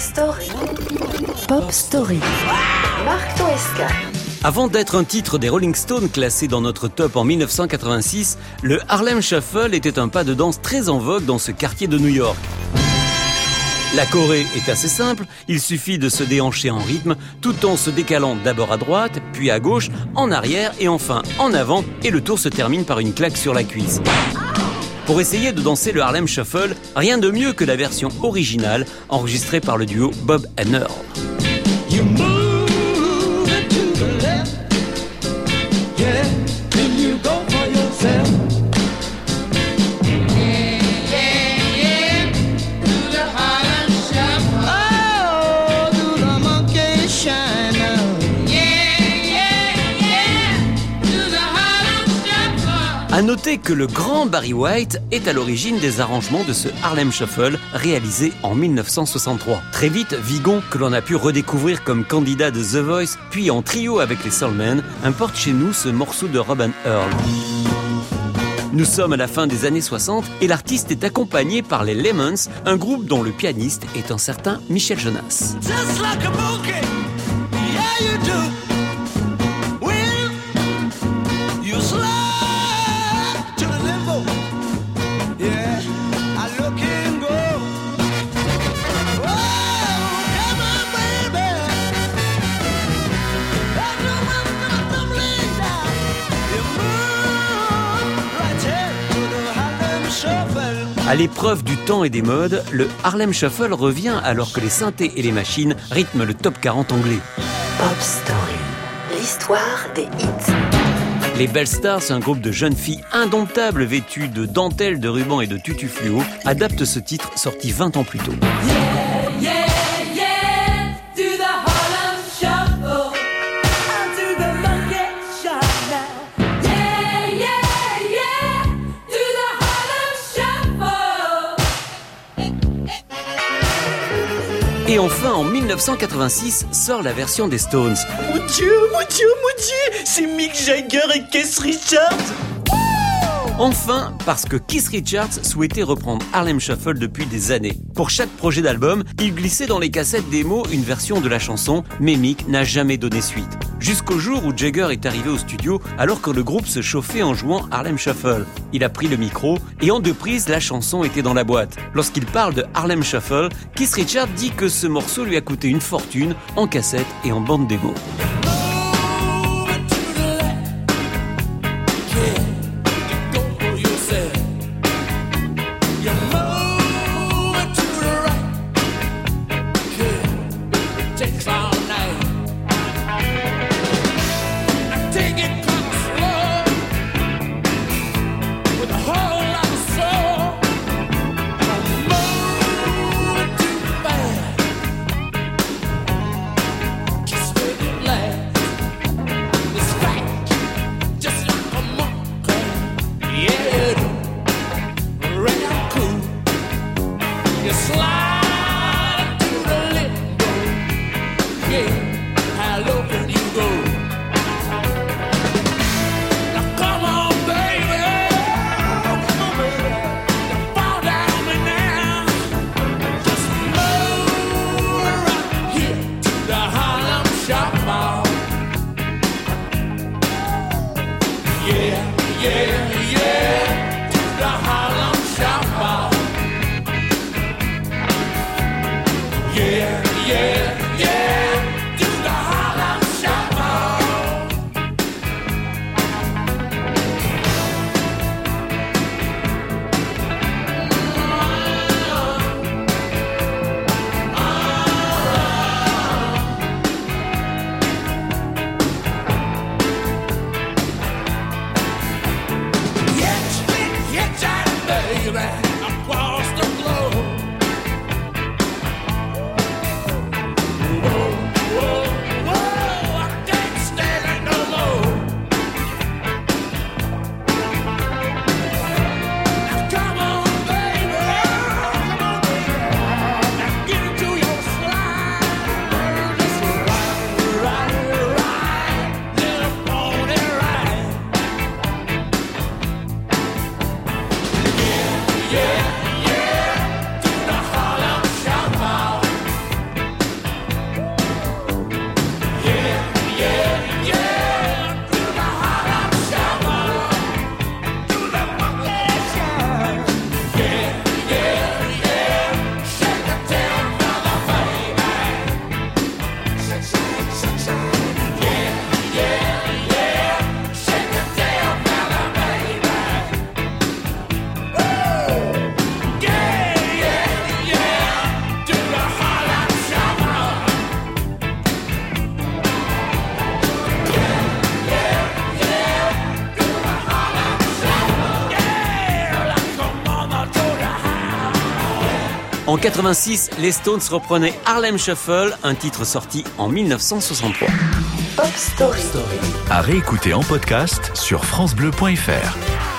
Story. Pop Story. Marc Toesca. Avant d'être un titre des Rolling Stones classé dans notre top en 1986, le Harlem Shuffle était un pas de danse très en vogue dans ce quartier de New York. La choré est assez simple, il suffit de se déhancher en rythme tout en se décalant d'abord à droite, puis à gauche, en arrière et enfin en avant, et le tour se termine par une claque sur la cuisse. Pour essayer de danser le Harlem Shuffle, rien de mieux que la version originale enregistrée par le duo Bob and Earl. À noter que le grand Barry White est à l'origine des arrangements de ce Harlem Shuffle réalisé en 1963. Très vite, Vigon, que l'on a pu redécouvrir comme candidat de The Voice, puis en trio avec les Soulmen, importe chez nous ce morceau de Bob and Earl. Nous sommes à la fin des années 60 et l'artiste est accompagné par les Lemons, un groupe dont le pianiste est un certain Michel Jonas. À l'épreuve du temps et des modes, le Harlem Shuffle revient alors que les synthés et les machines rythment le top 40 anglais. Pop Story. L'histoire des hits. Les Belles Stars, un groupe de jeunes filles indomptables vêtues de dentelles, de rubans et de tutus fluo, adaptent ce titre sorti 20 ans plus tôt. Et enfin, en 1986, sort la version des Stones. Mon Dieu, c'est Mick Jagger et Keith Richards. Enfin, parce que Keith Richards souhaitait reprendre Harlem Shuffle depuis des années. Pour chaque projet d'album, il glissait dans les cassettes démo une version de la chanson, mais Mick n'a jamais donné suite. Jusqu'au jour où Jagger est arrivé au studio alors que le groupe se chauffait en jouant Harlem Shuffle. Il a pris le micro et en 2 prises, la chanson était dans la boîte. Lorsqu'il parle de Harlem Shuffle, Keith Richards dit que ce morceau lui a coûté une fortune en cassette et en bande démo. En 86, les Stones reprenaient Harlem Shuffle, un titre sorti en 1963. Pop Story. À réécouter en podcast sur francebleu.fr.